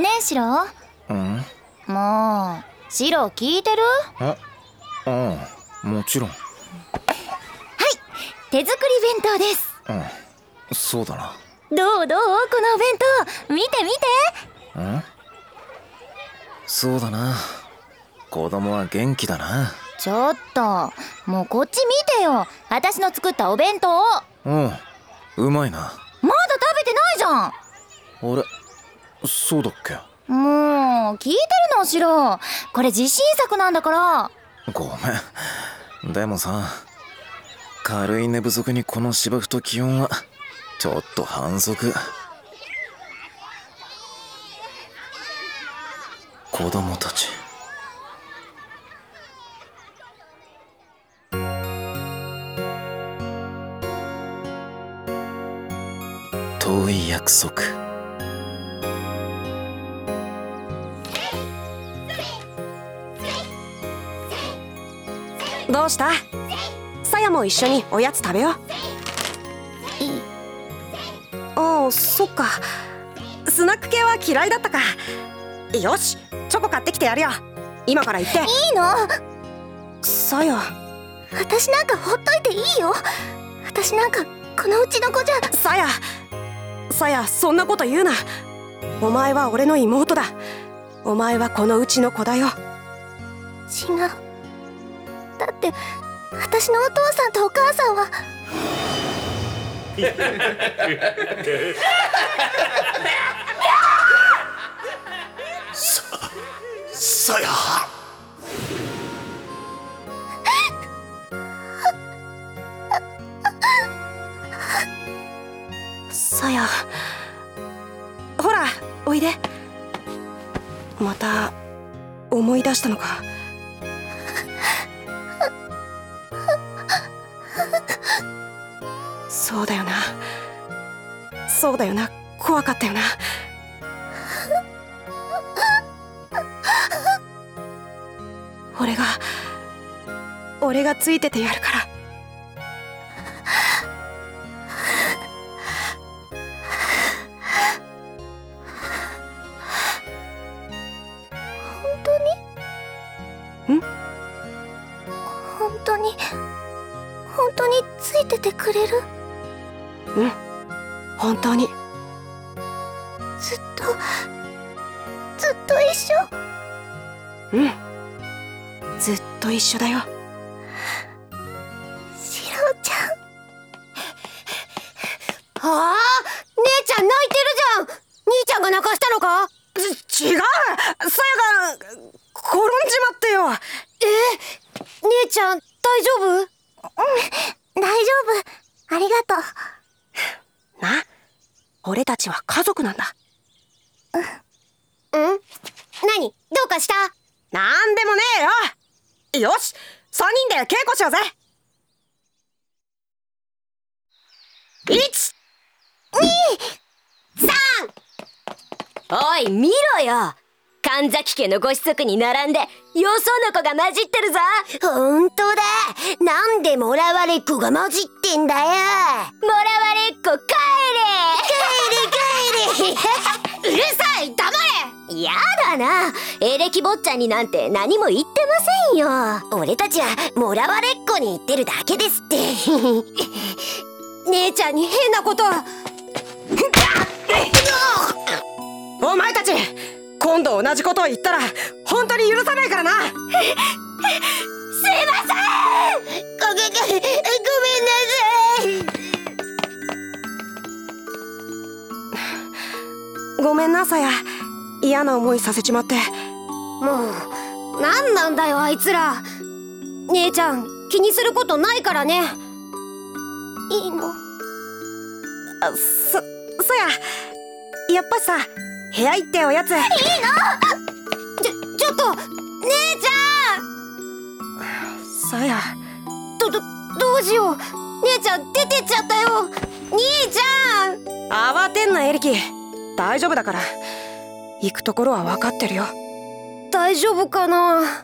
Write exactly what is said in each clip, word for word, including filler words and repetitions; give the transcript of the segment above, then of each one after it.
ねえシロ。 うん？ もうシロ聞いてる？ あ、ああ、もちろん。 はい、手作り弁当です。 うん、そうだな。 どうどう、このお弁当見て見て。 ん？そうだな、子供は元気だな。 ちょっともうこっち見てよ、私の作ったお弁当。 うん、うまいな。 まだ食べてないじゃん。 あれ、そうだっけ？ もう聞いてるのシロ、これ自信作なんだから。 ごめん、でもさ、軽い寝不足にこの芝生と気温はちょっと反則。子供たち。遠い約束。 どうした？さやも一緒におやつ食べよう。ああ、そっか、スナック系は嫌いだったか。よし、チョコ買ってきてやるよ。今から行って。いいの？ さや、 私なんかほっといていいよ。私なんかこのうちの子じゃ。 さや、さや、そんなこと言うな。お前は俺の妹だ。お前はこのうちの子だよ。 違う。だって私のお父さんとお母さんはさ、さや。 さや、ほらおいで。また思い出したのか。そうだよな、そうだよな、怖かったよな。俺が俺がついててやるから。 本当に？ ん？ 本当に本当についててくれる？ うん、本当に。 ずっとずっと一緒？ うん、ずっと一緒だよ。 シロちゃん。ああ、姉ちゃん泣いてるじゃん。兄ちゃんが泣かしたのか？ 違う、さやが転んじまってよ。 え、姉ちゃん大丈夫？うん、大丈夫、ありがとう。 な、俺たちは家族なんだ。 うん？何？どうかした？ なんでもねえよ。よし、さんにんで稽古しようぜ。いち、 に、さん。 おい見ろよ、神崎家のご子息に並んでよその子が混じってるぞ。 ほんとだ、なんでもらわれっ子が混じってんだよ。 もらわれっ子帰帰れ帰れうるさい、黙れ。やだな、エレキ坊ちゃんになんて何も言ってませんよ。 れ。俺たちはもらわれっ子に言ってるだけですって姉ちゃんに変なことは。 お前たち、今度同じことを言ったら本当に許さないからな。 すいません、ごごごごめんなさい。 ごめんなさや、嫌な思いさせちまって。 もう何なんだよあいつら。姉ちゃん気にすることないからね。いいの？ あ、そ、そや、やっぱさ、部屋行っておやつ。いいの？ ちょ、ちょっと姉ちゃん。さや、 ど、ど、どうしよう。姉ちゃん出てっちゃったよ。兄ちゃん。 慌てんなエリキ、大丈夫だから。行くところは分かってるよ。 大丈夫かな。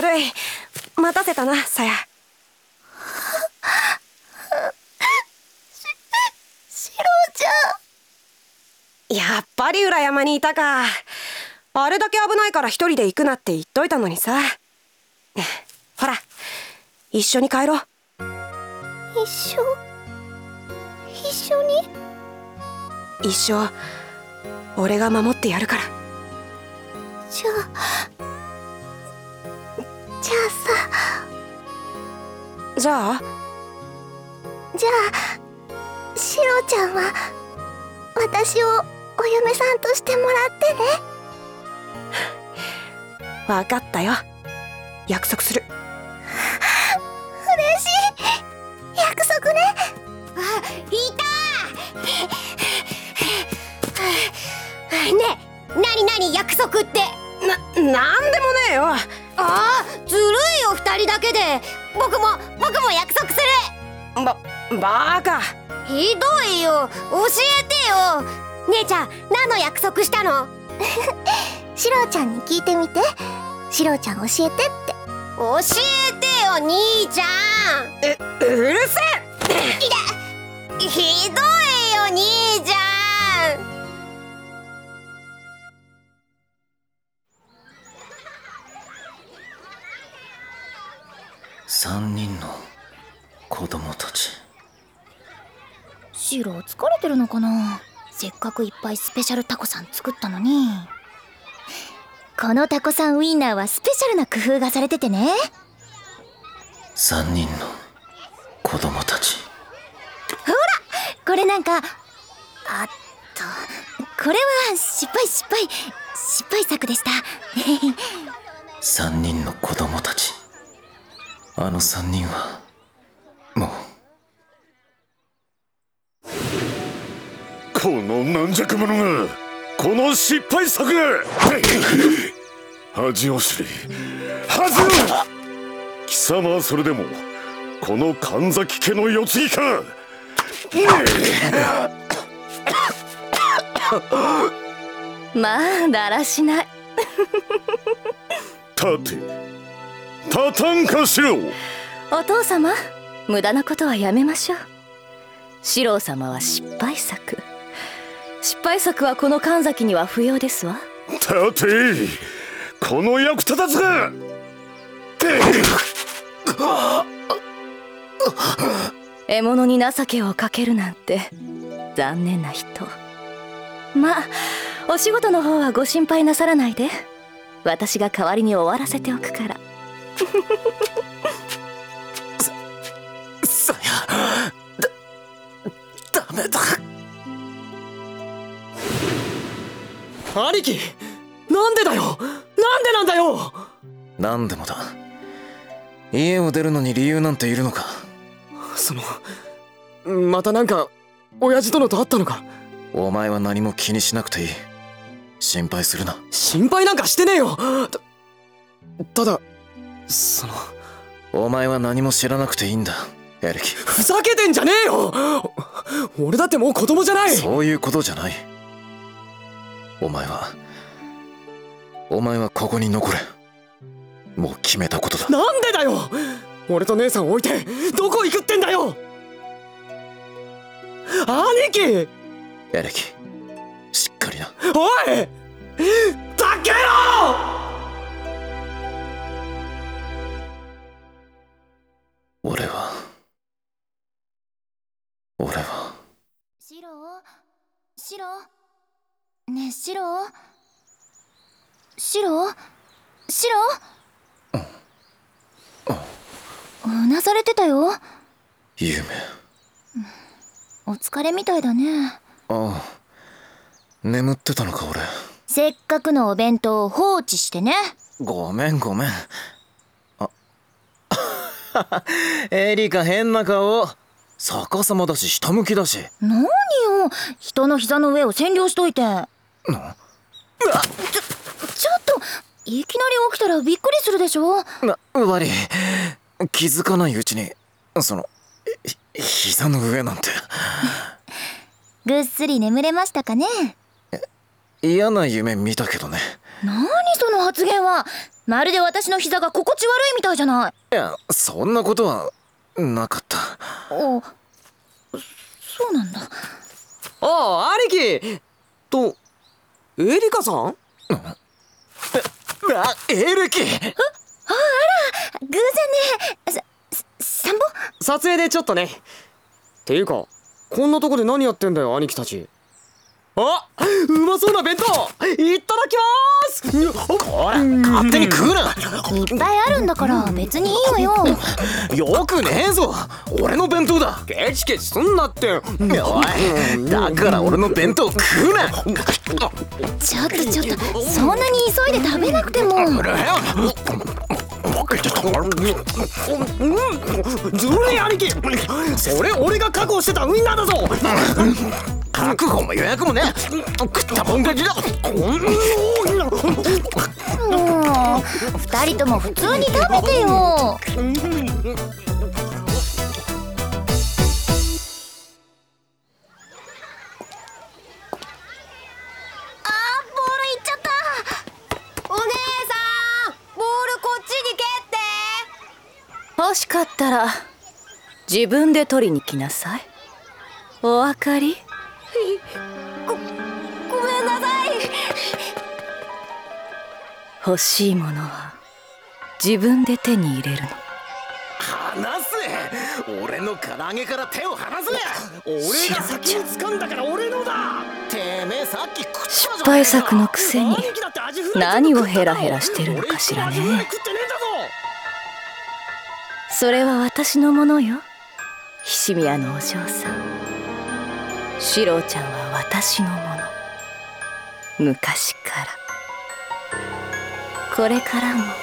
悪い。待たせたな、さや。 シロちゃん。 やっぱり裏山にいたか。あれだけ危ないから一人で行くなって言っといたのにさ。ほら、一緒に帰ろう。 一緒一緒に一生俺が守ってやるから。 じゃあじゃあさじゃあじゃあシロちゃんは私をお嫁さんとしてもらってね。 分かったよ。約束する。 嬉しい。約束ね。あ、いたねえ、なになに約束って。 な、なんでもねえよ。 ああ、ずるいよ二人だけで。僕も僕も約束する。 ば、バーカ。 ひどいよ、教えてよ。姉ちゃん、何の約束したの？シロちゃんに聞いてみて。シロちゃん教えてって。教えてよ兄ちゃん。 う、うるせえ。 いや、ひどいよ兄ちゃん。 三人の子供たち。 シロ疲れてるのかな。せっかくいっぱいスペシャルタコさん作ったのに。このタコさんウインナーはスペシャルな工夫がされててね。 三人の子供たち。 ほらこれなんかあっと、これは失敗失敗失敗作でした。 三人の子供たち。あの三人はもう。 この軟弱者が、この失敗作が恥を知れ、恥を。貴様はそれでもこの神崎家の世継ぎか。 まあだらしない。 立て、立たんかしろ。 お父様、無駄なことはやめましょう。四郎様は失敗作。失敗作はこの神崎には不要ですわ。 立て、この役立たずが。 獲物に情けをかけるなんて残念な人。まあお仕事の方はご心配なさらないで。私が代わりに終わらせておくから。 さや、だ、ダメだ。 兄貴、なんでだよ。なんでなんだよ。 なんでもだ。家を出るのに理由なんているのか。 その、またなんか親父殿と会ったのか。 お前は何も気にしなくていい。心配するな。 心配なんかしてねえよ。た、ただその、 お前は何も知らなくていいんだ、エレキ。 ふざけてんじゃねえよ。俺だってもう子供じゃない。 そういうことじゃない。お前はお前はここに残れ。もう決めたことだ。 なんでだよ。俺と姉さんを置いてどこ行くってんだよ。兄貴。 エレキ、しっかりな。 おいタケロ。 俺は俺はシロシロねえシロシロシロ、うなされてたよ。 夢。 お疲れみたいだね。 ああ、眠ってたのか俺。 せっかくのお弁当を放置してね。 ごめんごめん。あエリカ変な顔。逆さまだし下向きだし。 何よ、人の膝の上を占領しといて。なうわちょちょっといきなり起きたらびっくりするでしょ。 な、悪い。気づかないうちにそのひ膝の上なんて。 ぐっすり眠れましたかね。 嫌な夢見たけどね。 何そのの発言はまるで私の膝が心地悪いみたいじゃない。 いや、そんなことはなかった。 お、そうなんだ。 ああ、兄貴とエリカさん。 あ、エレキ。 あ、あら、偶然ね。さ、散歩？ 撮影でちょっとね。っていうか、こんなとこで何やってんだよ兄貴たち。あ、うまそうな弁当いただきます。 こら、勝手に食うな。 いっぱいあるんだから別にいいわよ。 よくねえぞ、俺の弁当だ。 ケチケチすんなって。 おい、だから俺の弁当食うな。 ちょっとちょっと、そんなに急いで食べなくても。 ずるい兄貴、それ俺が確保してたウインナーだぞ。 確保も予約もね、食ったもん勝ちだ。 もう二人とも普通に食べてよ。 あー、ボールいっちゃった。お姉さん、ボールこっちに蹴って。 欲しかったら自分で取りに来なさい。お分かり？ ご、ごめんなさい。 欲しいものは自分で手に入れるの。 離せ、俺の唐揚げから手を離せ。 俺が先に掴んだから俺のだ。 てめえさっき食ったじゃ失敗作のくせに何をヘラヘラしてるのかしらね。それは私のものよ、ひしみやのお嬢さん。シロちゃんは私のもの。昔からこれからも